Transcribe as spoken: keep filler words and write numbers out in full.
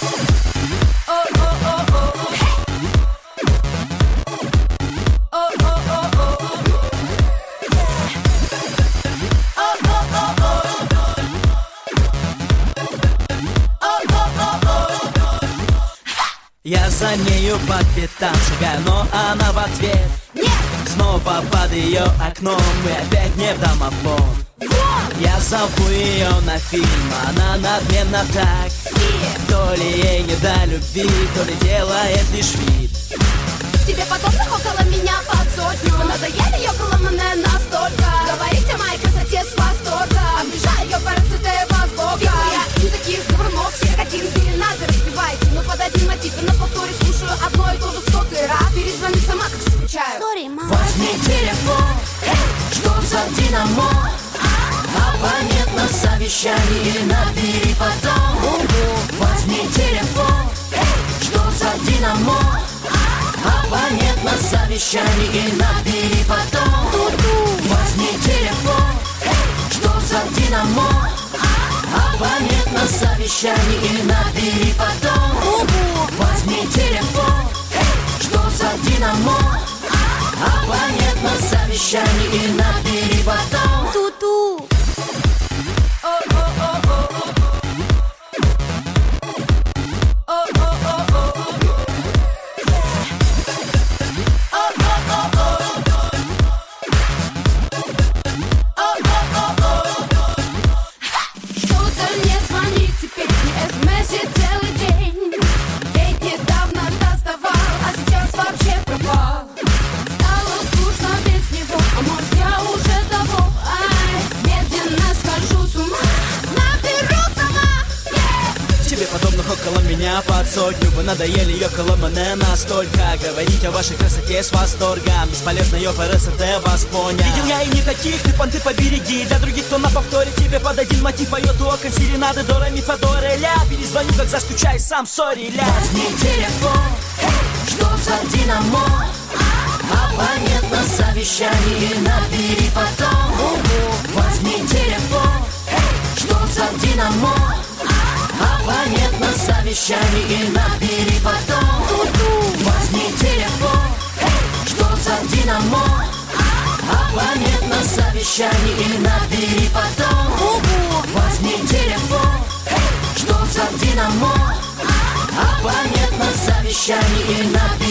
Я за нею по пятам шагаю, но она в ответ нет! Снова под ее окном мы опять не в домофон. Вот! Я зову ее на фильм, она надменно так и... То ли ей не до любви, то ли делает лишь вид. Тебе подобных около меня под сотню. Вы надоели ее коломанная настолько. Говорите о моей красоте с восторга. Обижаю ее парацете вас Бога. Я не таких говорунов, все как один серенады разбивайте. Ну под один мотив и на повторе слушаю одно и то же в сотый раз. Перезвони сама, как скучаю. Sorry, мама. Возьми телефон, что за динамо? Абонент на совещании, набери потом. Возьми телефон, что за динамо? Абонент на совещании, набери потом. Возьми телефон, что за динамо? Абонент на совещании, набери потом. Возьми телефон, что за динамо? Абонент на совещании, набери потом. Ту-ту. Около меня под сотню. Вы надоели ее коломане настолько. Говорить о вашей красоте с восторгом. Бесполезно ее ФРСТ вас понял. Видел я и не таких, ты понты побереги. Для других, кто на повторе тебе под один мотив поет окон серенады до ре ми фа до ре ля. Перезвоню, как заскучаю сам, сори ля. Возьми телефон, что за динамо? Абонент на совещании, набери потом. Возьми телефон, что за динамо? Абонент на совещании, набери потом. Возьми телефон, что за динамо? Абонент на совещании, набери потом. Возьми телефон, что за динамо? Абонент на совещании, набери.